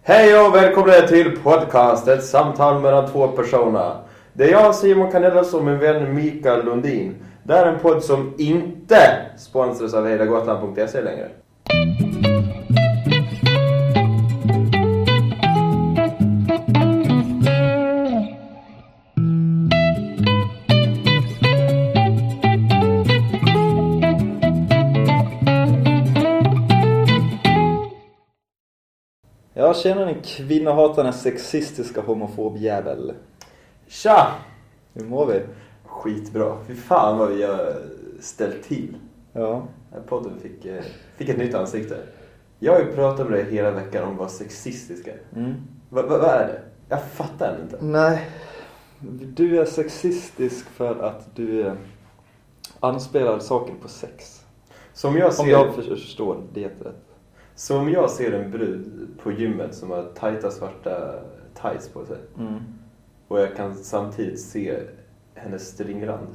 Hej och välkomna till podcast, ett samtal mellan två personer. Det är jag, Simon Canellas, och min vän Mikael Lundin. Det är en podd som inte sponsras av helagotland.se längre. Jag känner en kvinnohatande sexistiska homofobjävel. Tja! Hur mår vi? Skitbra. Fy fan vad vi har ställt till. Ja. Den podden fick ett nytt ansikte. Jag har ju pratat med dig hela veckan om vad sexistiska är. Vad är det? Jag fattar än inte. Nej, du är sexistisk för att du anspelar saker på sex. Som jag Om jag förstår det rätt. Så om jag ser en brud på gymmet som har tajta svarta tights på sig. Och jag kan samtidigt se hennes stringrand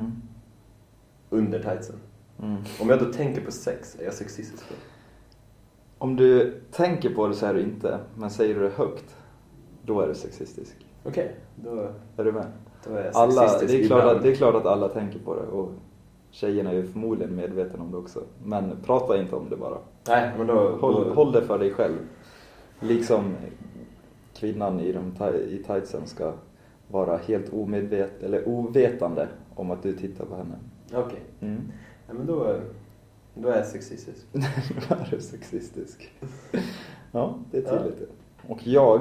under tightsen. Om jag då tänker på sex, är jag sexistisk då? Om du tänker på det så är du inte. Men säger du det högt, då är du sexistisk. Okej, då är du med? Då är jag sexistisk. Det är klart att alla tänker på det. Och tjejerna är ju förmodligen medvetna om det också. Men prata inte om det bara. Nej, men då... Håll det för dig själv. Liksom kvinnan i tightsen ska vara helt ovetande om att du tittar på henne. Okej. Ja, men då är jag sexistisk. Då är du sexistisk. Ja, det är tydligt. Ja. Och jag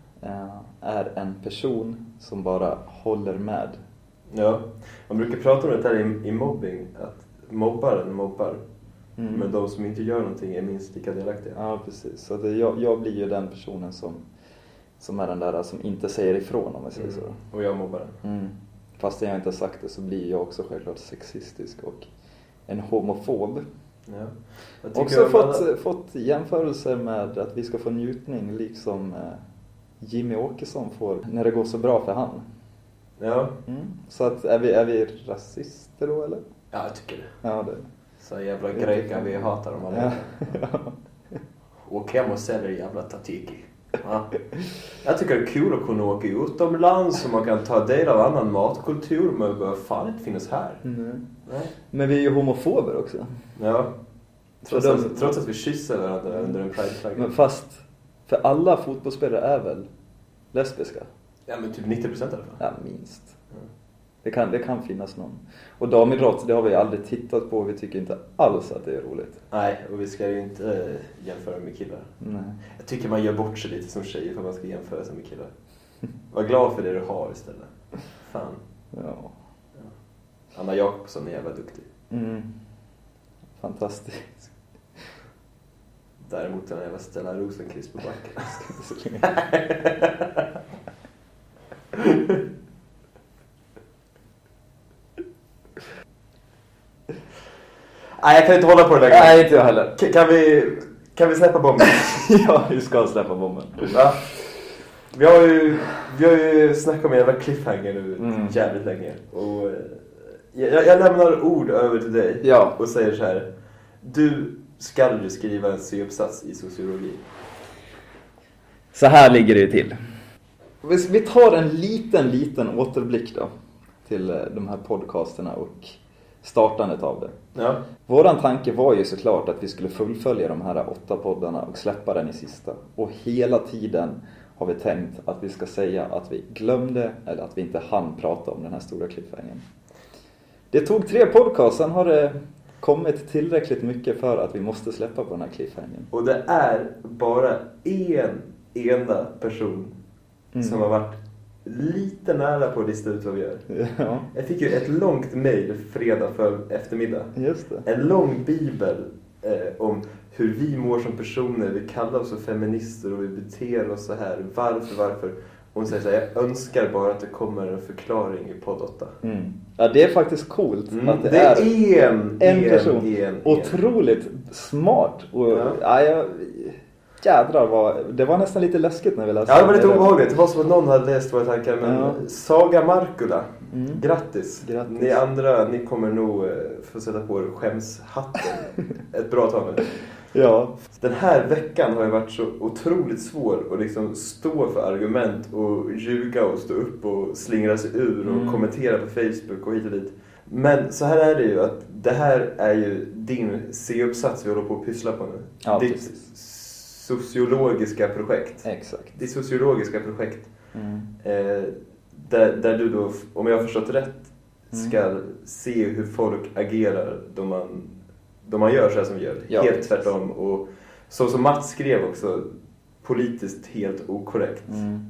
är en person som bara håller med. Ja, man brukar prata om det här i mobbing. Att mobbaren mobbar. Men de som inte gör någonting är minst lika delaktiga. Ja, precis. Så jag blir ju den personen som är den där som inte säger ifrån, om jag säger så. Och jag mobbar den. Fast jag inte har sagt det så blir jag också självklart sexistisk och en homofob. Ja. Också fått jämförelser med att vi ska få njutning liksom Jimmy Åkesson får när det går så bra för han. Ja. Så att är vi rasister då, eller? Ja, jag tycker det. Ja, det. Så jävla greker, vi hatar dem alla. Ja. Och hem och säljer jävla tatiki. Ja. Jag tycker det är kul att kunna åka utomlands och man kan ta del av annan matkultur, men det behöver fan inte finnas här. Nej. Men vi är ju homofober också. Ja. Trots att vi kysser varandra under en pride-flagga. Men fast, för alla fotbollsspelare är väl lesbiska? Ja, men typ 90% i alla fall. Ja, minst. Det kan finnas någon. Och damidrott, det har vi aldrig tittat på. Vi tycker inte alls att det är roligt. Nej, och vi ska ju inte jämföra med killar. Nej. Jag tycker man gör bort sig lite som tjejer för man ska jämföra sig med killar. Var glad för det du har istället. Fan. Ja. Anna Jakobsson är jävla duktig. Fantastisk. Däremot den jävla Stella Rosenqvist på backen. Nej, jag kan inte hålla på det längre. Nej, inte jag heller. Kan vi släppa bomben? Ja, vi ska släppa bomben. Ja. Vi har ju snackat om en jävla cliffhanger nu jävligt länge. Och jag lämnar ord över till dig och säger så här. Du ska ju skriva en C-uppsats i sociologi. Så här ligger det ju till. Vi tar en liten återblick då till de här podcasterna och startandet av det. Ja. Våran tanke var ju såklart att vi skulle fullfölja de här 8 poddarna och släppa den i sista. Och hela tiden har vi tänkt att vi ska säga att vi glömde eller att vi inte hann prata om den här stora cliffhangern. Det tog 3 podcast, sen har det kommit tillräckligt mycket för att vi måste släppa på den här cliffhangern. Och det är bara en enda person som har varit lite nära på att lista ut vad vi gör. Ja. Jag fick ju ett långt mejl fredag för eftermiddag. Just det. En lång bibel om hur vi mår som personer. Vi kallar oss för feminister och vi beter oss så här. Varför? Hon säger så här, jag önskar bara att det kommer en förklaring i podd 8. Ja, det är faktiskt coolt att det är en person. Otroligt smart. Och, jädrar, det var nästan lite läskigt när vi läste. Ja, det var lite obehagligt. Det var som att någon hade läst våra tankar. Men Saga Markula, grattis. Ni andra, ni kommer nog få sätta på er skämshatten ett bra tag nu. Ja. Den här veckan har ju varit så otroligt svår att liksom stå för argument och ljuga och stå upp och slingra sig ur och kommentera på Facebook och hit och dit. Men så här är det ju att det här är ju din C-uppsats vi håller på att pyssla på nu. Ja, ditt precis. sociologiska projekt. Exakt. Ditt sociologiska projekt. Där du då, om jag har förstått rätt, ska se hur folk agerar då man gör så här som vi gör. Ja, helt tvärtom. Och så som Mats skrev också, politiskt helt okorrekt.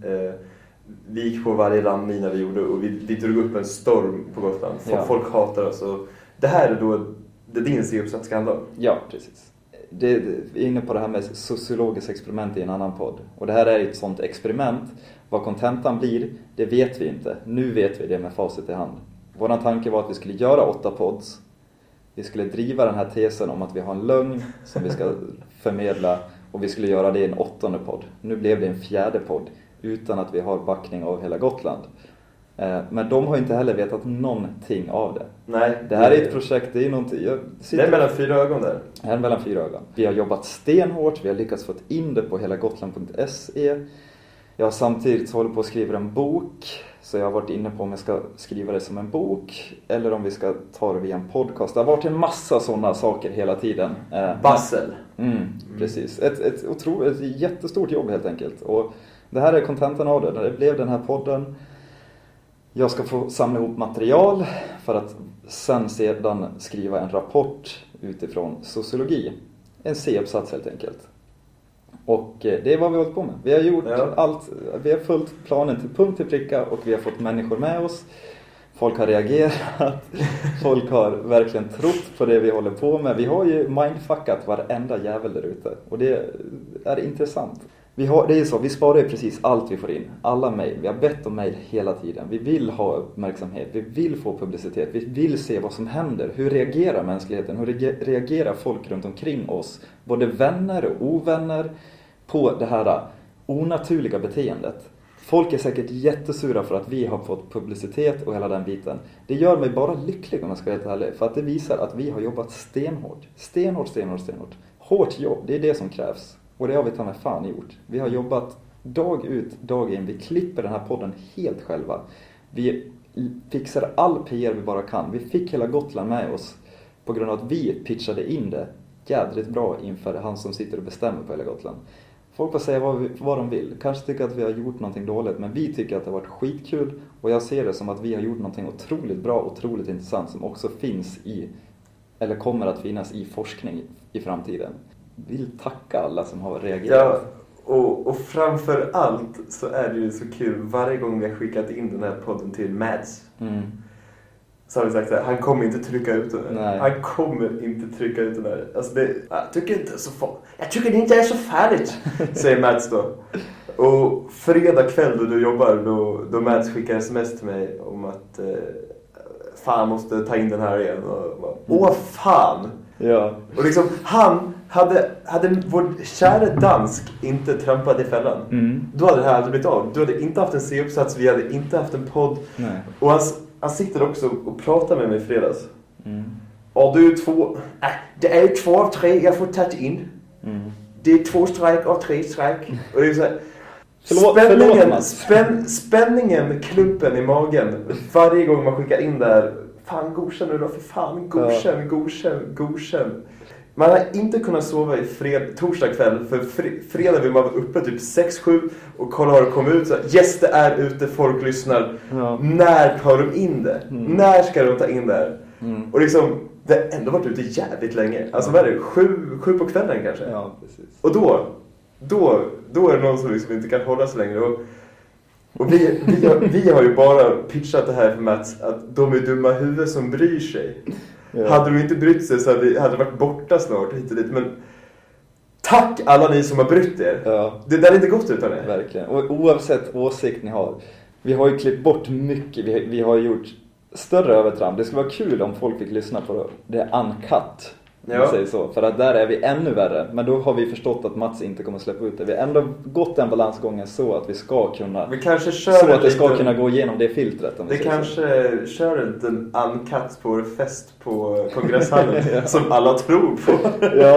Vi gick på varje landmina vi gjorde och vi drog upp en storm på Gotland. Folk hatar oss. Och det här är då det din C-uppsats ska handla om. Ja, precis. Vi är inne på det här med sociologiskt experiment i en annan podd. Och det här är ett sånt experiment. Vad kontentan blir, det vet vi inte. Nu vet vi det med facit i hand. Vår tanke var att vi skulle göra 8 pods. Vi skulle driva den här tesen om att vi har en lögn som vi ska förmedla. Och vi skulle göra det i en 8:e podd. Nu blev det en 4:e podd. Utan att vi har backning av hela Gotland. Men de har inte heller vetat någonting av det. Nej, det här är ett projekt, det är någonting. Det är mellan 4 ögon där. Det är mellan 4 ögon. Vi har jobbat stenhårt, vi har lyckats få in det på hela gotland.se. Jag har samtidigt hållit på att skriva en bok. Så jag har varit inne på om jag ska skriva det som en bok. Eller om vi ska ta det via en podcast. Det har varit en massa sådana saker hela tiden. Bassel. Precis. Ett jättestort jobb helt enkelt. Och det här är kontentan av det. Det blev den här podden. Jag ska få samla ihop material för att sedan skriva en rapport utifrån sociologi. En C-uppsats helt enkelt. Och det är vad vi har hållit på med. Vi har gjort allt. Vi har följt planen till punkt till pricka och vi har fått människor med oss. Folk har reagerat. Folk har verkligen trott på det vi håller på med. Vi har ju mindfuckat varenda jävel där ute. Och det är intressant. Det är så, vi sparar ju precis allt vi får in. Alla mejl. Vi har bett om mejl hela tiden. Vi vill ha uppmärksamhet. Vi vill få publicitet. Vi vill se vad som händer. Hur reagerar mänskligheten? Hur reagerar folk runt omkring oss? Både vänner och ovänner på det här onaturliga beteendet. Folk är säkert jättesura för att vi har fått publicitet och hela den biten. Det gör mig bara lycklig om jag ska vara helt ärlig. För att det visar att vi har jobbat stenhårt. Stenhårt. Hårt jobb, det är det som krävs. Och det har vi ta med fan gjort. Vi har jobbat dag ut, dag in. Vi klipper den här podden helt själva. Vi fixar all PR vi bara kan. Vi fick hela Gotland med oss på grund av att vi pitchade in det jädrigt bra inför han som sitter och bestämmer på hela Gotland. Folk får säga vad de vill. Kanske tycker att vi har gjort någonting dåligt, men vi tycker att det har varit skitkul. Och jag ser det som att vi har gjort någonting otroligt bra, otroligt intressant som också finns i, eller kommer att finnas i forskning i framtiden. Vill tacka alla som har reagerat. Ja, och framför allt så är det ju så kul varje gång vi har skickat in den här podden till Mads. Så har vi sagt att han kommer inte trycka ut den här. Han kommer inte trycka ut den här. Alltså jag tycker det inte är så farligt, säger Mads då. Och fredag kväll då du jobbar, då Mads skickar sms till mig om att fan måste ta in den här igen. Och fan! Ja. Och liksom hade vår kära dansk inte trampat i fällan, då hade det här aldrig blivit av. Du hade inte haft en C-uppsats, vi hade inte haft en podd. Nej. Och han sitter också och pratar med mig i fredags. Och du är 2... Nej, det är 2 av 3 jag får tagit in. Det är 2 strejk och 3 strejk. Och det är så här, spänningen, klumpen i magen varje gång man skickar in där. Fan, godkänn nu då, för fan, godkänn. Man har inte kunnat sova i torsdag kväll, för fredag vill man vara uppe typ 6-7 och kolla har det kommit ut. Så yes, det är ute, folk lyssnar. Ja. När tar de in det? När ska de ta in det här? Och liksom, det har ändå varit ute jävligt länge. Alltså vad är det? 7 på kvällen kanske? Ja, precis. Och då är det någon som liksom inte kan hålla så länge. Och vi har ju bara pitchat det här för Mats, att de är dumma huvud som bryr sig. Ja. Hade de inte brytt sig så hade det varit borta snart hit och dit. Men tack alla ni som har brytt er. Ja. Det där är inte gått utan det. Verkligen. Och oavsett åsikt ni har. Vi har ju klippt bort mycket. Vi har gjort större övertramp. Det skulle vara kul om folk fick lyssna på det uncut. Ja. Säger så. För att där är vi ännu värre. Men då har vi förstått att Mats inte kommer släppa ut det. Vi har ändå gått den balansgången så att vi ska kunna, vi kanske kör så att det ska kunna gå igenom det filtret. Vi kanske kör en uncut på fest på kongresshallen. Ja. Som alla tror på. Ja,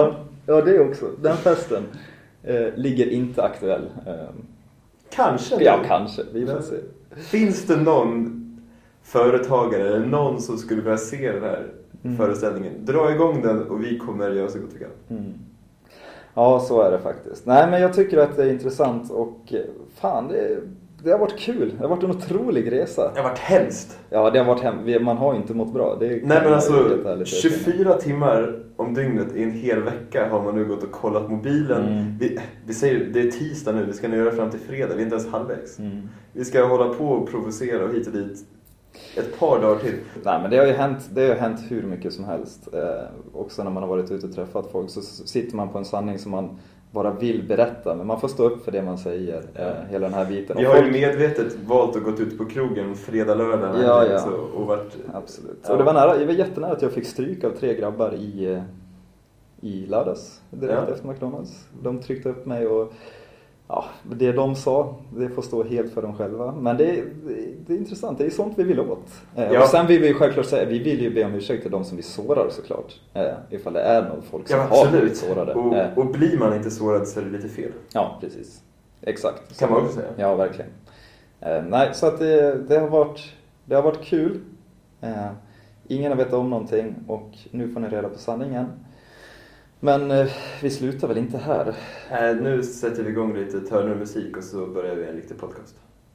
Ja, det också. Den festen ligger inte aktuell. Kanske. Ja, kanske. Vi får se. Finns det någon företagare eller någon som skulle vilja se den här föreställningen? Dra igång den och vi kommer göra så gott vi kan. Ja, så är det faktiskt. Nej, men jag tycker att det är intressant och fan, det har varit kul. Det har varit en otrolig resa. Det har varit hemskt. Ja, det har varit hemskt. Man har inte mått bra. Nej, men alltså 24 timmar om dygnet i en hel vecka har man nu gått och kollat mobilen. Vi säger det är tisdag nu, vi ska nu göra fram till fredag. Vi är inte ens halvvägs. Vi ska hålla på och provocera och hit och dit ett par dagar till. Nej, men det har ju hänt hur mycket som helst. Också när man har varit ute och träffat folk så sitter man på en sanning som man bara vill berätta. Men man får stå upp för det man säger, hela den här biten. Vi har ju medvetet valt att gå ut på krogen fredag, lördag. Ja. Och varit, absolut. Ja. Och det var jättenära att jag fick stryk av 3 grabbar i lördags. Direkt efter McDonald's. De tryckte upp mig och det de sa, det får stå helt för dem själva. Men det är intressant, det är sånt vi vill åt. Och sen vill vi självklart säga, vi vill ju be om ursäkt till de som vi sårar såklart. Ifall det är någon folk som har blivit sårade. Och blir man inte sårad så är det lite fel. Ja, precis. Exakt. Kan man också säga. Ja, verkligen. Nej, så att det har varit kul. Ingen har vetat om någonting och nu får ni reda på sanningen. Men vi slutar väl inte här. Nu sätter vi igång lite Turner-musik och så börjar vi en riktig podcast.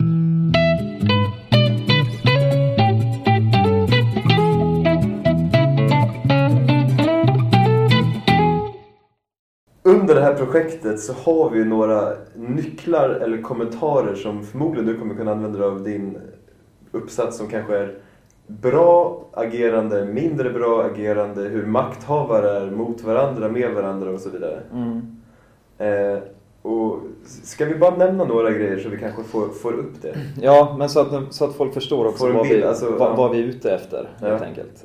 Under det här projektet så har vi några nycklar eller kommentarer som förmodligen du kommer kunna använda av din uppsats som kanske är bra agerande, mindre bra agerande, hur makthavare är mot varandra, med varandra och så vidare. Och ska vi bara nämna några grejer så vi kanske får upp det? Ja, men så att folk förstår också vad vi är ute efter, helt enkelt.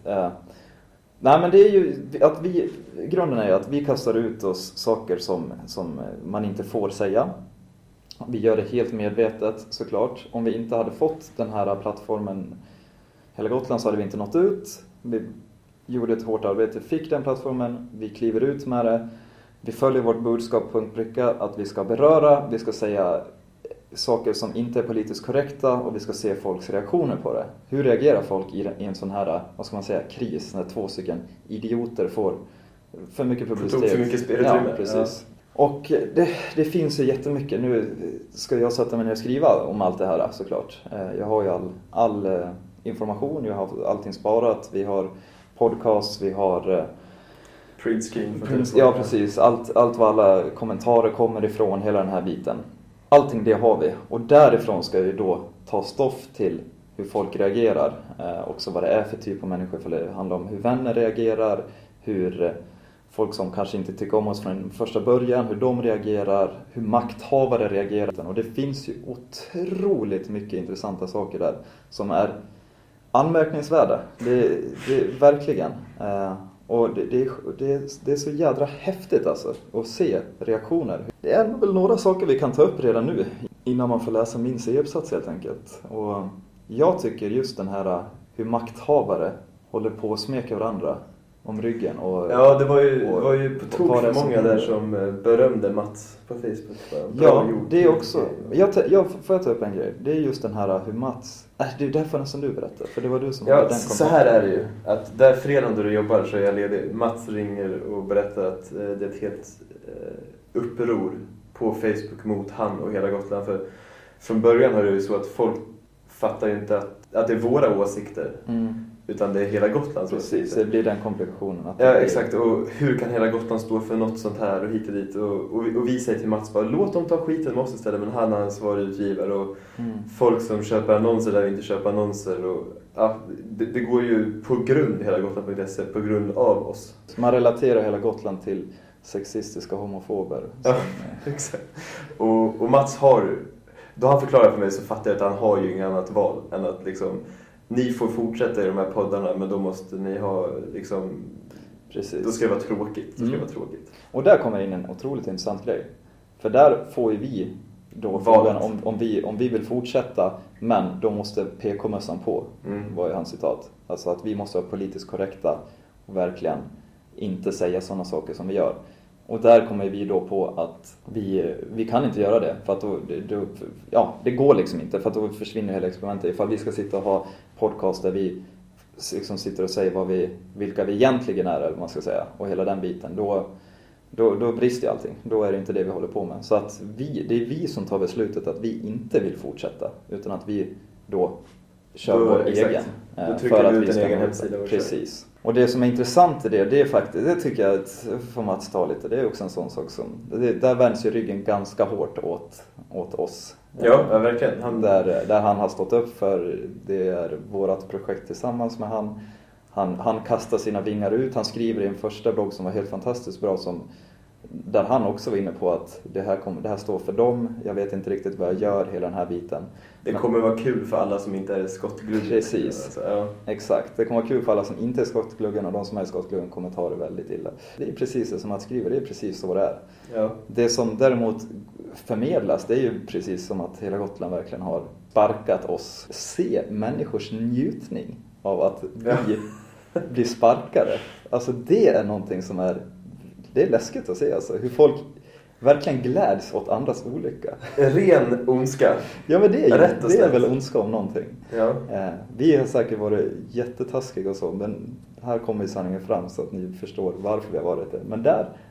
Nej, men det är ju att grunden är ju att vi kastar ut oss saker som man inte får säga. Vi gör det helt medvetet, såklart. Om vi inte hade fått den här plattformen Hela Gotland så hade vi inte nått ut. Vi gjorde ett hårt arbete, fick den plattformen, vi kliver ut med det. Vi följer vårt budskap punkt pricka att vi ska beröra, vi ska säga saker som inte är politiskt korrekta och vi ska se folks reaktioner på det. Hur reagerar folk i en sån här, vad ska man säga, kris när 2 stycken idioter får för mycket publicitet? För mycket spelutrymme. Ja, precis. Ja. Och det finns ju jättemycket. Nu ska jag sätta mig ner och skriva om allt det här såklart. Jag har ju all information, jag har allting sparat. Vi har podcast, vi har printscreen. Ja, precis. Allt vad alla kommentarer kommer ifrån, hela den här biten. Allting det har vi. Och därifrån ska vi då ta stoff till hur folk reagerar. Också vad det är för typ av människor. För det handlar om hur vänner reagerar. Hur folk som kanske inte tycker om oss från första början. Hur de reagerar. Hur makthavare reagerar. Och det finns ju otroligt mycket intressanta saker där. Som är anmärkningsvärda. Det verkligen. Och det är så jädra häftigt alltså att se reaktioner. Det är väl några saker vi kan ta upp redan nu innan man får läsa min C-uppsats helt enkelt. Och jag tycker just den här hur makthavare håller på att smeka varandra om ryggen. Och, ja, det var ju på tok för många där som berömde Mats på Facebook. Ja, det är också. Får jag ta upp en grej? Det är just den här hur Mats... det är därför nästan du berättar. För det var du som hade den kontakten. Så här är det ju. Att där fredagen då du jobbar så är jag ledig. Mats ringer och berättar att det är ett helt uppror på Facebook mot han och hela Gotland. För från början har det ju så att folk fattar ju inte att det är våra åsikter. Utan det är hela Gotlands Precis, åsikter. Det blir den komplikationen. Ja, exakt. Och hur kan hela Gotland stå för något sånt här och hit och dit. Och vi säger till Mats bara, låt dem ta skiten med oss istället. Men han är ansvarig utgivare. Och folk som köper annonser där vi inte köper annonser. Och, ja, det går ju på grund hela Gotland.se, på grund av oss. Man relaterar hela Gotland till sexistiska homofober. Ja, exakt. Och Mats då han förklarar för mig så fattar jag att han har ju inget annat val än att liksom... Ni får fortsätta i de här poddarna, men då måste ni ha liksom... Precis. Då ska det vara tråkigt. Och där kommer in en otroligt intressant grej. För där får ju vi då frågan om vi vill fortsätta, men då måste PK-mössan på, var ju hans citat. Alltså att vi måste vara politiskt korrekta och verkligen inte säga sådana saker som vi gör. Och där kommer vi då på att vi kan inte göra det. För att det går liksom inte. För att då försvinner hela experimentet. Ifall vi ska sitta och ha podcast där vi liksom sitter och säger vilka vi egentligen är, eller vad man ska säga. Och hela den biten. Då brister allting. Då är det inte det vi håller på med. Så att det är vi som tar beslutet att vi inte vill fortsätta. Utan att vi då kör vår egen. Då trycker vi ut en egen hemsida. Precis. Och det som är intressant i det är faktiskt, det tycker jag att får Mats ta lite, det är också en sån sak som, där vänds ju ryggen ganska hårt åt oss. Ja, verkligen. Där han har stått upp för, det är vårat projekt tillsammans med han kastar sina vingar ut, han skriver i en första blogg som var helt fantastiskt bra, där han också var inne på att det här står för dem, jag vet inte riktigt vad jag gör, hela den här biten. Det kommer vara kul för alla som inte är skottgluggen. Precis, alltså, ja. Exakt. Det kommer vara kul för alla som inte är skottgluggen, och de som är skottgluggen kommer ta det väldigt illa. Det är precis det som att skriva, det är precis så det är. Ja. Det som däremot förmedlas, det är ju precis som att hela Gotland verkligen har sparkat oss. Se människors njutning av att vi blir sparkade. Alltså det är någonting som det är läskigt att se, alltså. Hur folk verkligen gläds åt andras olycka. Ren ondska. Ja, men det är väl ondska om någonting. Ja. Vi har säkert varit jättetaskiga och så, men här kommer ju sanningen fram så att ni förstår varför vi har varit det. Men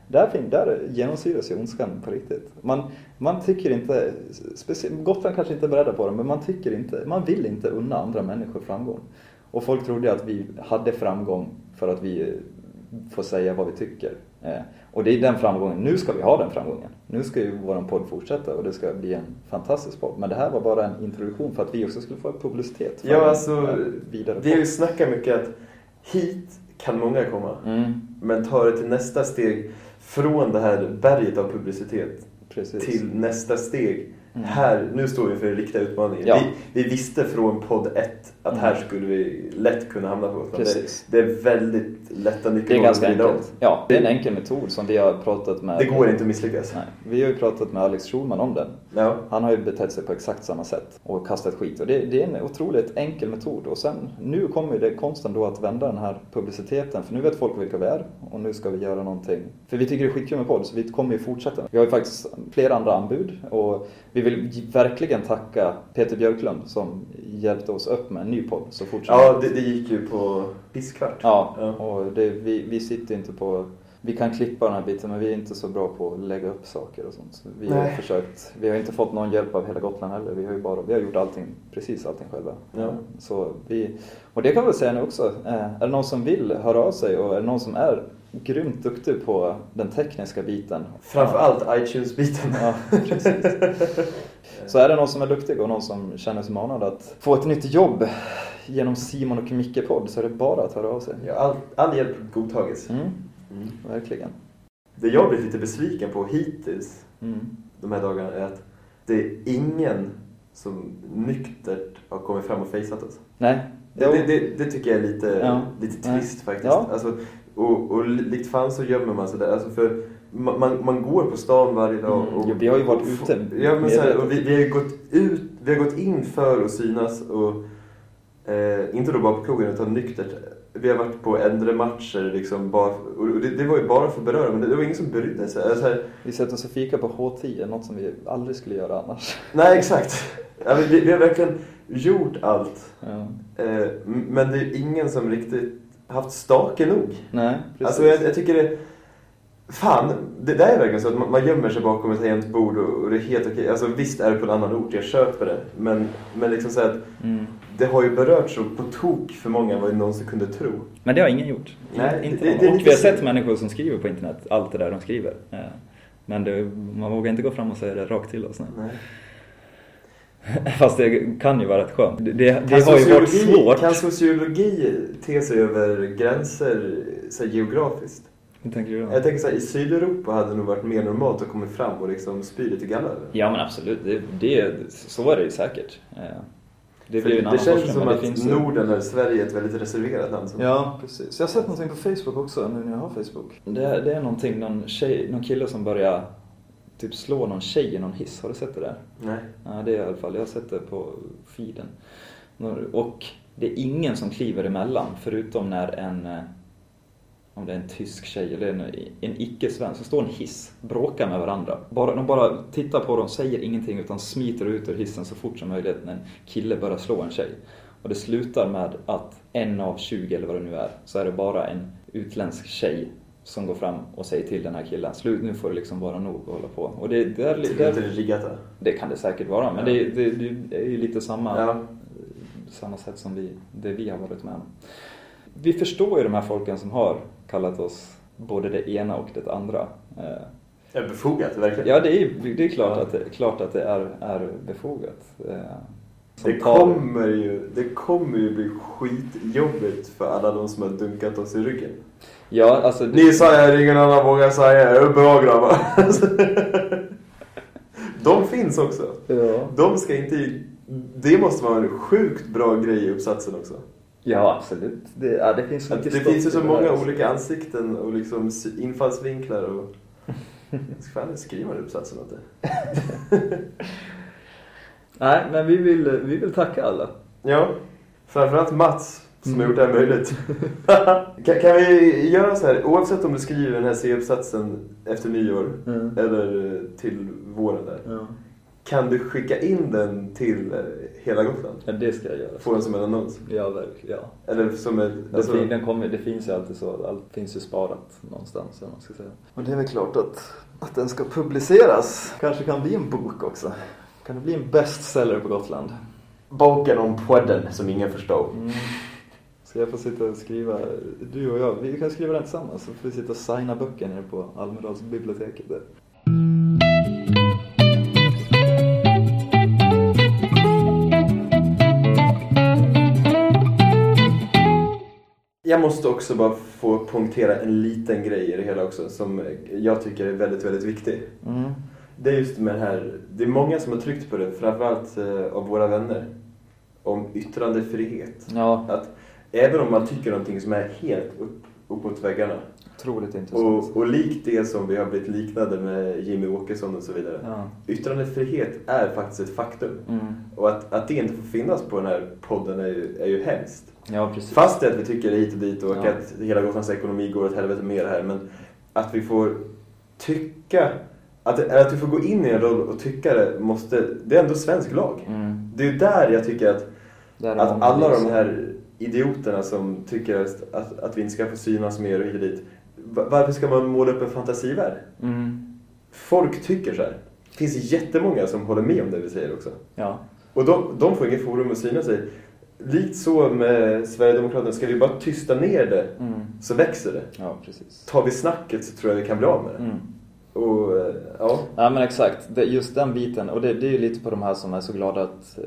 där genomsyras ju ondskan på riktigt. Man tycker inte, Gotland kanske inte är beredda på det, men man vill inte unna andra människor framgång. Och folk trodde att vi hade framgång för att vi får säga vad vi tycker. Och det är den framgången. Nu ska vi ha den framgången. Nu ska ju vår podd fortsätta och det ska bli en fantastisk podd. Men det här var bara en introduktion för att vi också skulle få publicitet. Ja, alltså vi har ju snackat mycket att hit kan många komma. Men ta det till nästa steg från det här berget av publicitet. Precis. Till nästa steg. Här, nu står vi för en riktig utmaning. Ja. Vi visste från podd 1 att här skulle vi lätt kunna hamna på. Det är väldigt lätta nyckeln. Det är ganska enkelt. Ja, det är en enkel metod som vi har pratat med. Det går inte att misslyckas. Nej. Vi har ju pratat med Alex Schulman om den. Ja. Han har ju betett sig på exakt samma sätt och kastat skit. Och det är en otroligt enkel metod. Och sen, nu kommer det konsten då att vända den här publiciteten. För nu vet folk vilka vi är. Och nu ska vi göra någonting. För vi tycker det är skitkul med podd, så vi kommer ju fortsätta. Vi har ju faktiskt flera andra anbud. Och vi vill verkligen tacka Peter Björklund som hjälpte oss upp med en ny podd så fort. Ja, det gick ju på pisskvart. Ja, och vi sitter inte på... Vi kan klippa den här biten, men vi är inte så bra på att lägga upp saker och sånt. Så vi har försökt... Vi har inte fått någon hjälp av hela Gotland heller. Vi har gjort precis allting själva. Ja. Så och det kan vi väl säga nu också. Är det någon som vill höra av sig och är det någon som är grymt duktig på den tekniska biten? Framförallt iTunes-biten. Ja, precis. Så är det någon som är duktig och någon som känner sig manad att få ett nytt jobb genom Simon och Micke-podd, så är det bara att höra av sig. Ja, all hjälp godtages. Verkligen. Det jag blivit lite besviken på hittills de här dagarna är att det är ingen som nyktert har kommit fram och fejsat oss. Nej. Det tycker jag är lite trist faktiskt. Ja. Alltså, och likt fan så gömmer man sig där. Alltså för man går på stan varje dag. Och, vi har ju varit ute. Ja, men så här, och vi har gått in för att synas. Och, inte då bara på krogen utan nyktert. Vi har varit på äldre matcher liksom bara, och det var ju bara för att beröra, men det var ingen som brydde sig. Alltså, vi sätter oss och fika på H10, något som vi aldrig skulle göra annars. Nej, exakt. Ja, vi har verkligen gjort allt. Ja. Men det är ingen som riktigt haft stake nog. Nej, precis. Alltså jag tycker det... Fan, det där är verkligen så att man gömmer sig bakom ett tangentbord och det är helt okej. Alltså visst är det på en annan ort, jag köper det. Men liksom så att det har ju berört så på tok för många vad någon som kunde tro. Men det har ingen gjort. Nej, inte och vi har sett människor som skriver på internet, allt det där de skriver. Men man vågar inte gå fram och säga det rakt till oss. Nej. Fast det kan ju vara rätt skönt. Det har ju varit svårt. Kan sociologi te sig över gränser så här, geografiskt? Hur tänker du då? Jag tänker så här, i Sydeuropa hade det nog varit mer normalt att komma fram och liksom spy lite galla. Ja, men absolut. Så är det ju säkert. Det känns som att Norden eller Sverige är ett väldigt reserverat land. Ja, precis. Jag har sett någonting på Facebook också, nu när jag har Facebook. Det är någonting, någon kille som börjar typ slå någon tjej i någon hiss. Har du sett det där? Nej. Ja, det är i alla fall. Jag har sett det på feeden. Och det är ingen som kliver emellan förutom när om det är en tysk tjej eller en icke-svensk, så står en hiss, bråkar med varandra. De bara tittar på dem, säger ingenting utan smiter ut ur hissen så fort som möjligt när en kille börjar slå en tjej. Och det slutar med att 1 av 20 eller vad det nu är, så är det bara en utländsk tjej som går fram och säger till den här killen, slut, nu får det liksom vara nog att hålla på. Och det är riggat. Det kan det säkert vara, men det är ju lite samma sätt som vi har varit med om. Vi förstår ju de här folken som har kallat oss både det ena och det andra. Är det befogat, verkligen? Ja, det är klart att det är befogat. Det kommer ju bli skitjobbigt för alla de som har dunkat oss i ryggen. Ja, alltså... Ni säger, ingen annan vågar säga, det är bra grabbar. De finns också. Ja. De ska inte... Det måste vara en sjukt bra grej i uppsatsen också. Ja, absolut. Det finns ju så många olika ansikten och liksom infallsvinklar och... Jag ska fan skriva en uppsatsen åt det. Nej, men vi vill tacka alla. Ja, framförallt Mats som har gjort det här möjligt. Kan vi göra så här, oavsett om du skriver den här C-uppsatsen efter nyår eller till våren där. Ja. Kan du skicka in den till hela Gotland? Ja, det ska jag göra. Få den som en annons? Ja, verkligen. Ja. Eller som ett... Alltså... Det finns ju alltid så. Allt finns ju sparat någonstans, om man ska säga. Och det är väl klart att den ska publiceras. Kanske kan bli en bok också. Kan det bli en bestseller på Gotland? Boken om podden som ingen förstår. Så jag får sitta och skriva, du och jag, vi kan skriva den tillsammans. Så får vi sitta och signa böcker nere på Almedalsbiblioteket där. Jag måste också bara få punktera en liten grej i det hela också som jag tycker är väldigt, väldigt viktig. Det är just med det här, det är många som har tryckt på det, framförallt av våra vänner, om yttrandefrihet. Ja. Att även om man tycker någonting som är helt uppåt väggarna. Otroligt intressant. Och likt det som vi har blivit liknade med Jimmy Åkesson och så vidare. Ja. Yttrandefrihet är faktiskt ett faktum. Och att det inte får finnas på den här podden är ju hemskt. Ja, precis. Fast att vi tycker det hit och dit och att hela Gotlands ekonomi går åt helvete mer här. Men att vi får tycka... Att vi får gå in i en roll och tycka det är ändå svensk lag. Det är ju där jag tycker att alla de här idioterna som tycker att vi inte ska få synas mer och hit och dit. Varför ska man måla upp en fantasivärld? Folk tycker så här. Det finns jättemånga som håller med om det vi säger också. Ja. Och de får ingen forum att syna sig. Likt så med Sverigedemokraterna, ska vi bara tysta ner det så växer det. Ja, precis. Tar vi snacket så tror jag vi kan bli av med det. Och, ja. Ja, men exakt. Just den biten. Och det är ju lite på de här som är så glada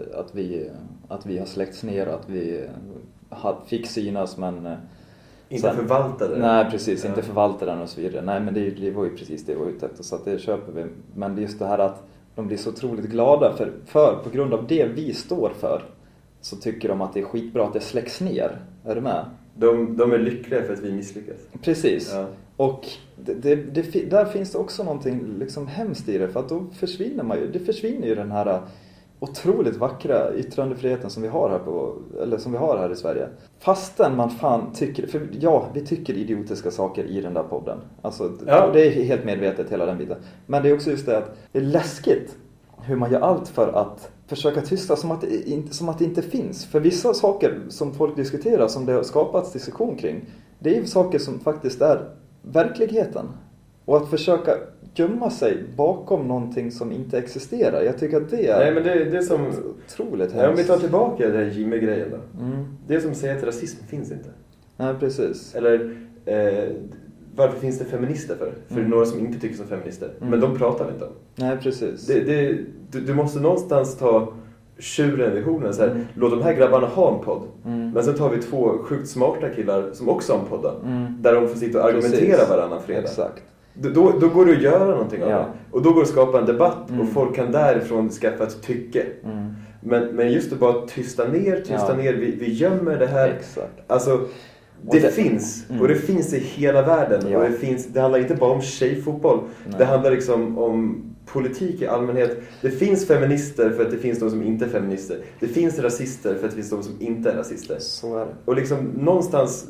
att vi har släckts ner. Att vi fick synas, men... Inte förvaltade den. Nej, precis. Inte förvaltade den och så vidare. Nej, men det var ju precis det vi var ute efter. Så att det köper vi. Men det är just det här att de blir så otroligt glada. För på grund av det vi står för så tycker de att det är skitbra att det släcks ner. Är du med? De är lyckliga för att vi misslyckas. Precis. Ja. Och där finns det också någonting liksom hemskt i det. För att då försvinner ju den här otroligt vackra yttrandefriheten som vi har här i Sverige. Fastän man fan tycker... För vi tycker idiotiska saker i den där podden. Alltså, det är helt medvetet hela den biten. Men det är också just det att det är läskigt hur man gör allt för att försöka tysta som att det inte finns. För vissa saker som folk diskuterar, som det har skapats diskussion kring, det är ju saker som faktiskt är verkligheten. Och att försöka gömma sig bakom någonting som inte existerar. Jag tycker att det är... Nej, men det är som... Otroligt hemskt. Om vi tar tillbaka den här Jimmy-grejen då. Det är som säger att rasism finns inte. Nej, precis. Eller... varför finns det feminister för? För det är några som inte tycker som feminister. Men de pratar vi inte om. Nej, precis. Du måste någonstans ta tjuren vid hornen. Så här, låt de här grabbarna ha en podd. Men sen tar vi 2 sjukt smarta killar som också har en podd. Där de får sitta och argumentera varannan fredag. Exakt. Då går det att göra någonting av det. Och då går det att skapa en debatt. Och folk kan därifrån skaffa ett tycke. Men just att bara tysta ner. Vi gömmer det här. Exakt. Alltså... Det finns, och det finns i hela världen. Och det handlar inte bara om tjejfotboll. Det handlar liksom om politik i allmänhet. Det finns feminister för att det finns de som inte är feminister. Det finns rasister för att det finns de som inte är rasister. Så är det. Och liksom någonstans,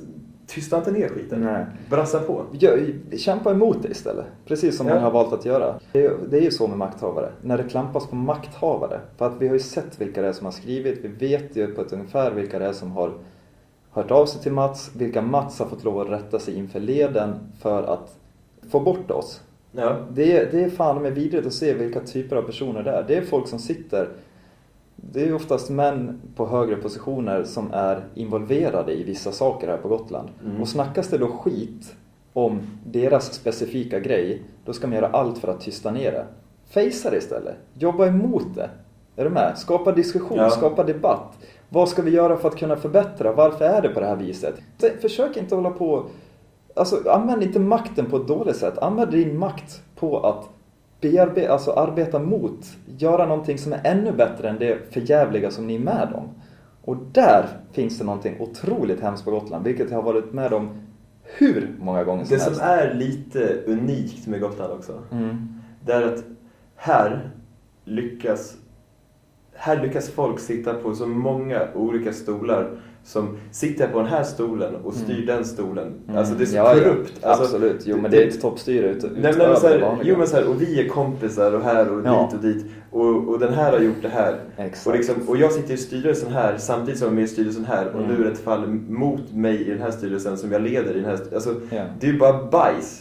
tysta inte ner skiten. Nej. Brassa på. Kämpa emot det istället. Precis som man har valt att göra. Det är ju så med makthavare. När det klampas på makthavare. För att vi har ju sett vilka det är som har skrivit. Vi vet ju på ett ungefär vilka det är som har hört av sig till Mats. Vilka Mats har fått lov att rätta sig inför leden för att få bort oss. Ja. Det är fan med vidrigt att se vilka typer av personer det är. Det är folk som sitter... Det är ju oftast män på högre positioner som är involverade i vissa saker här på Gotland. Och snackas det då skit om deras specifika grej, då ska man göra allt för att tysta ner det. Fejsa det istället. Jobba emot det. Är du med? Skapa diskussion, skapa debatt. Vad ska vi göra för att kunna förbättra? Varför är det på det här viset? Försök inte hålla på... Alltså, använd inte makten på ett dåligt sätt. Använd din makt på att arbeta mot, göra någonting som är ännu bättre än det förjävliga som ni är med om. Och där finns det någonting otroligt hemskt på Gotland, vilket jag har varit med om hur många gånger som helst. Det som är lite unikt med Gotland också, det är att här lyckas folk sitta på så många olika stolar som sitter på den här stolen och styr den stolen. Alltså det är så korrupt. Ja, alltså, absolut. Jo, men det är ett toppstyre och vi är kompisar och här och dit och dit. Och den här har gjort det här. Och jag sitter i styrelsen här samtidigt som jag är med i styrelsen här. Och nu är det ett fall mot mig i den här styrelsen som jag leder i den här. Alltså, det är ju bara bajs.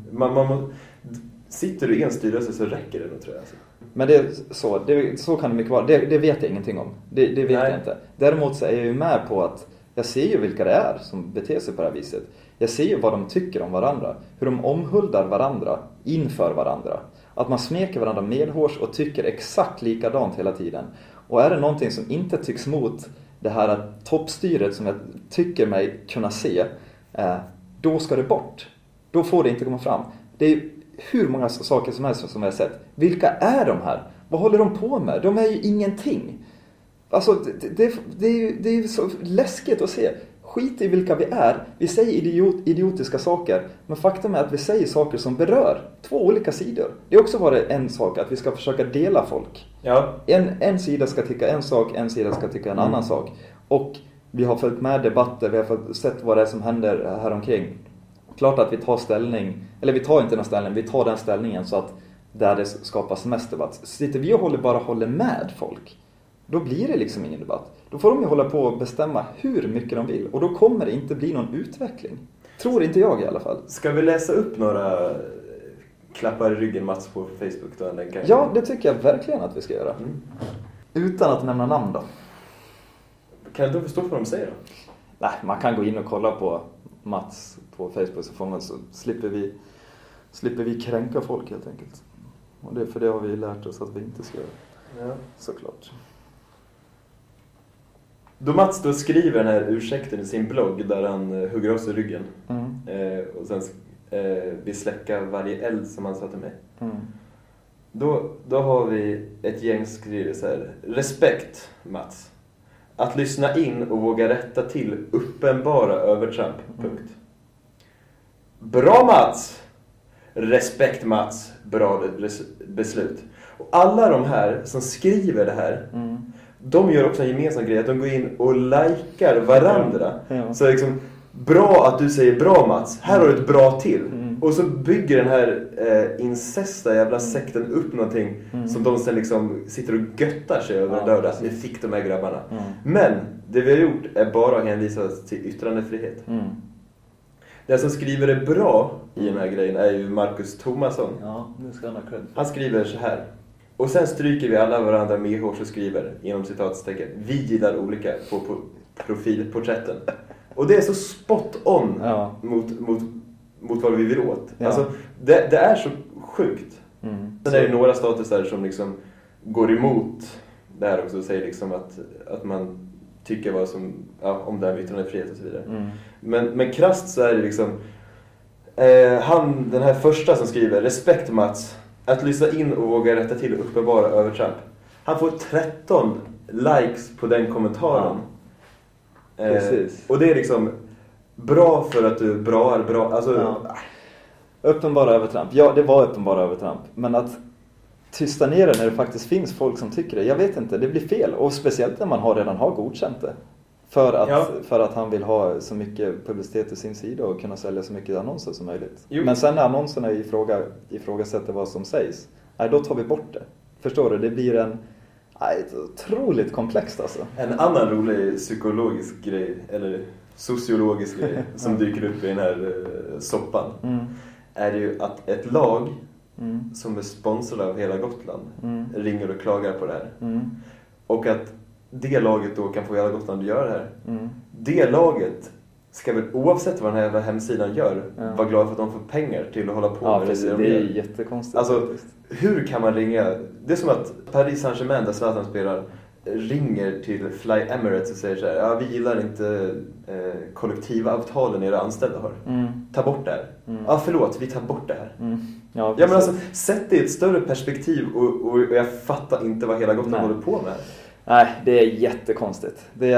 Sitter du i en styrelse så räcker det nog, tror jag. Alltså. Men det är så kan det mycket vara. Det vet jag ingenting om. Det vet jag inte. Däremot så är jag ju med på att jag ser ju vilka det är som beter sig på det här viset. Jag ser ju vad de tycker om varandra. Hur de omhuldar varandra inför varandra. Att man smeker varandra medhårs och tycker exakt likadant hela tiden. Och är det någonting som inte tycks mot det här toppstyret som jag tycker mig kunna se, då ska det bort. Då får det inte komma fram. Det är hur många saker som helst som jag har sett. Vilka är de här? Vad håller de på med? De är ju ingenting. Alltså, det är ju så läskigt att se. Skit i vilka vi är. Vi säger idiotiska saker. Men faktum är att vi säger saker som berör två olika sidor. Det är också varit en sak att vi ska försöka dela folk. Ja. En sida ska tycka en sak, en sida ska tycka en annan sak. Och vi har följt med debatter, vi har sett vad det är som händer här omkring. Klart att vi tar ställning, eller vi tar inte någon ställning, vi tar den ställningen så att där det skapas mest debatt. Sitter vi och håller med folk, då blir det liksom ingen debatt. Då får de ju hålla på och bestämma hur mycket de vill. Och då kommer det inte bli någon utveckling. Tror inte jag i alla fall. Ska vi läsa upp några klappar i ryggen Mats på Facebook då? Ja, det tycker jag verkligen att vi ska göra. Utan att nämna namn då. Kan du förstå vad de säger då? Nej, man kan gå in och kolla på Mats på Facebook så slipper vi kränka folk helt enkelt. Och det har vi lärt oss att vi inte ska göra. Ja. Såklart. Då Mats då skriver den här ursäkten i sin blogg där han hugger av sig ryggen. Och sen vill släcka varje eld som han sa till mig. Då har vi ett gäng skriver så här: respekt Mats. Att lyssna in och våga rätta till uppenbara övertramp. Punkt. Bra Mats! Respekt Mats. Bra beslut. Och alla de här som skriver det här, de gör också en gemensam grej. Att de går in och likar varandra. Ja. Så liksom, bra att du säger bra Mats. Här har du ett bra till. Och så bygger den här incesta jävla sekten upp någonting som de sen liksom sitter och göttar sig över en lördag. Vi fick de här grabbarna. Men det vi har gjort är bara att hänvisa till yttrandefrihet. Den som skriver det bra i den här grejen är ju Marcus Thomasson. Ja, nu ska han ha cred. Han skriver så här: och sen stryker vi alla varandra med hårs och skriver inom citatstecken: vi gillar olika på profilporträtten. Och det är så spot on mot vad vi vill åt. Ja. Alltså, det är så sjukt. Sen är det några statusar som liksom går emot det här också och säger liksom att man tycker vad som, om det här med yttrandefrihet och så vidare. Men krasst så är det liksom den här första som skriver: respekt Mats, att lyssna in och våga rätta till uppenbara övertramp. Han får 13 likes på den kommentaren. Precis. Och det är liksom bra för att du är bra. Alltså, uppenbara övertramp. Ja, det var uppenbara övertramp. Men att tysta ner det när det faktiskt finns folk som tycker det, jag vet inte, det blir fel. Och speciellt när man redan har godkänt det. För att han vill ha så mycket publicitet till sin sida och kunna sälja så mycket annonser som möjligt. Jo. Men sen när annonserna ifrågasätter vad som sägs, då tar vi bort det. Förstår du? Det blir ett otroligt komplext alltså. En annan rolig psykologisk grej, eller sociologisk grej, som dyker upp i den här soppan, är ju att ett lag som är sponsrade av hela Gotland ringer och klagar på det här. Och att det laget då kan få hela Gotland att göra det här. Det laget ska väl, oavsett vad den här jävla hemsidan gör, vara glad för att de får pengar till att hålla på med precis, det är jättekonstigt. Alltså, hur kan man ringa? Det är som att Paris Saint-Germain, där Zlatan spelar, ringer till Fly Emirates och säger så här: vi gillar inte kollektivavtalen era anställda har. Ta bort det här. Förlåt, vi tar bort det här. Ja, men alltså, sätt det i ett större perspektiv och jag fattar inte vad hela Gotland håller på med. Nej, det är jättekonstigt. Det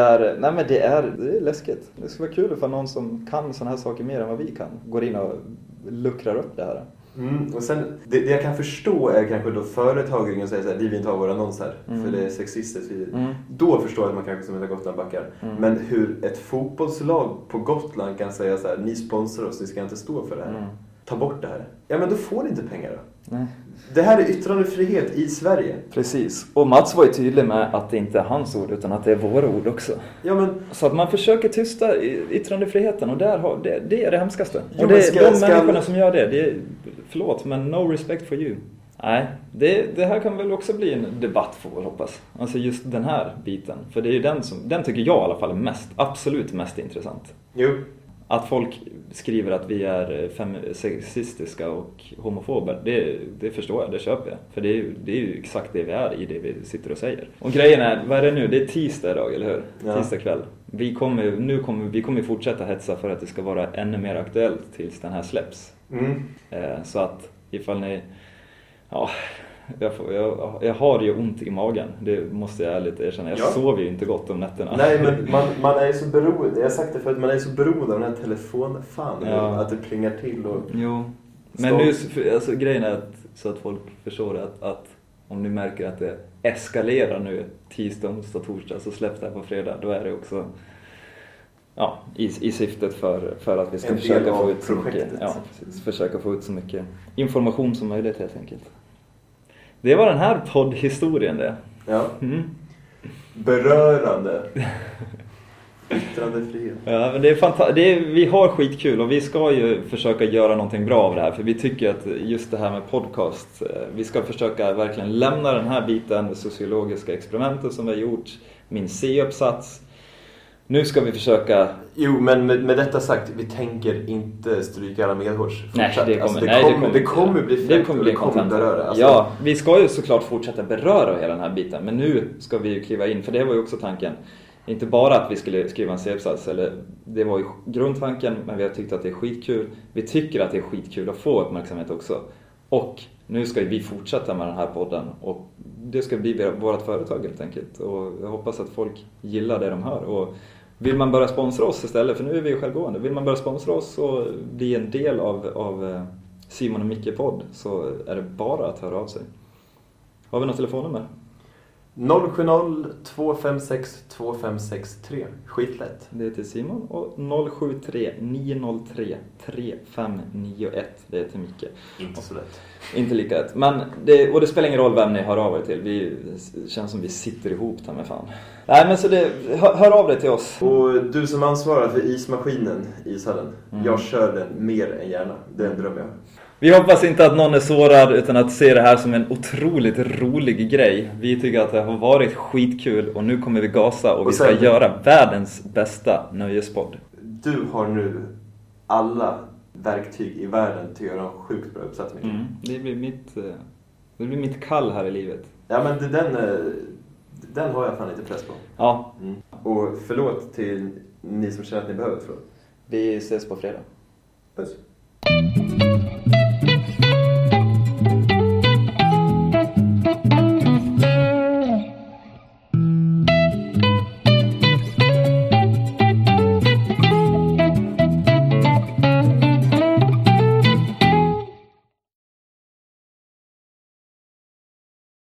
är läskigt. Det skulle vara kul för någon som kan såna här saker mer än vad vi kan går in och luckrar upp det här. Och sen, det jag kan förstå är kanske då företagen säger så här: vi vill inte ha våra annonser för det är sexistiskt. Då förstår jag att man kanske som heter Gotland backar. Men hur ett fotbollslag på Gotland kan säga så här: ni sponsrar oss, ni ska inte stå för det här. Ta bort det här. Ja, men då får ni inte pengar då. Nej. Det här är yttrandefrihet i Sverige. Precis. Och Mats var ju tydlig med att det inte är hans ord utan att det är våra ord också. Ja, men... Så att man försöker tysta yttrandefriheten och det är det hemskaste. Och det är de människorna som gör det. Förlåt, men no respect for you. Nej, det här kan väl också bli en debatt för vår hoppas. Alltså just den här biten. För det är ju den tycker jag i alla fall är absolut mest intressant. Jo. Att folk skriver att vi är sexistiska och homofober, det förstår jag, det köper jag. För det är ju exakt det vi är i det vi sitter och säger. Och grejen är, vad är det nu? Det är tisdag idag, eller hur? Ja. Tisdag kväll. Vi kommer fortsätta hetsa för att det ska vara ännu mer aktuellt tills den här släpps. Så att ifall ni... Ja... Jag har ju ont i magen. Det måste jag ärligt erkänna. Jag sover ju inte gott om nätterna. Nej, men man är ju så beroende. Jag har sagt det för att man är så beroende av den här telefonfan. Att det plingar till och... Jo. Men nu, alltså, grejen är så att folk förstår att om ni märker att det eskalerar nu tisdag, onsdag, torsdag, så släpps det här på fredag. Då är det också i syftet för att vi ska försöka få ut så mycket, försöka få ut så mycket information som möjligt helt enkelt. Det var den här poddhistorien det. Ja. Berörande. Yttrandefrihet. Ja, men det är fantastiskt. Vi har skitkul och vi ska ju försöka göra någonting bra av det här. För vi tycker att just det här med podcast, vi ska försöka verkligen lämna den här biten, det sociologiska experimentet som vi har gjort, min C-uppsats. Nu ska vi försöka... Jo, men med detta sagt, vi tänker inte stryka alla medhårs. Nej, det kommer bli fräckt och det kommer beröra. Alltså. Ja, vi ska ju såklart fortsätta beröra hela den här biten. Men nu ska vi ju kliva in, för det var ju också tanken. Inte bara att vi skulle skriva en C-uppsats, eller det var ju grundtanken, men vi har tyckt att det är skitkul. Vi tycker att det är skitkul att få uppmärksamhet också. Och nu ska vi fortsätta med den här podden och det ska bli vårt företag helt enkelt. Och jag hoppas att folk gillar det de hör. Och vill man börja sponsra oss istället, för nu är vi ju självgående. Vill man börja sponsra oss och bli en del av Simon och Micke podd, så är det bara att höra av sig. Har vi något telefonnummer? 070-256-2563. Skitlätt. Det är till Simon. Och 073-903-3591. Det är till Micke. Inte så lätt. Inte lika lätt. Men det spelar ingen roll vem ni hör av er till. Vi känns som vi sitter ihop här med fan. Nej, men så hör av dig till oss. Och du som ansvarar för ismaskinen i ishallen. Jag kör den mer än gärna. Det är en dröm jag har. Vi hoppas inte att någon är sårad utan att se det här som en otroligt rolig grej. Vi tycker att det har varit skitkul och nu kommer vi gasa och vi ska göra världens bästa nöjespodd. Du har nu alla verktyg i världen till att göra en sjukt bra uppsats. Det blir mitt kall här i livet. Ja, men den har jag fan lite press på. Ja. Och förlåt till ni som känner att ni behöver förlåt. Vi ses på fredag. Puss.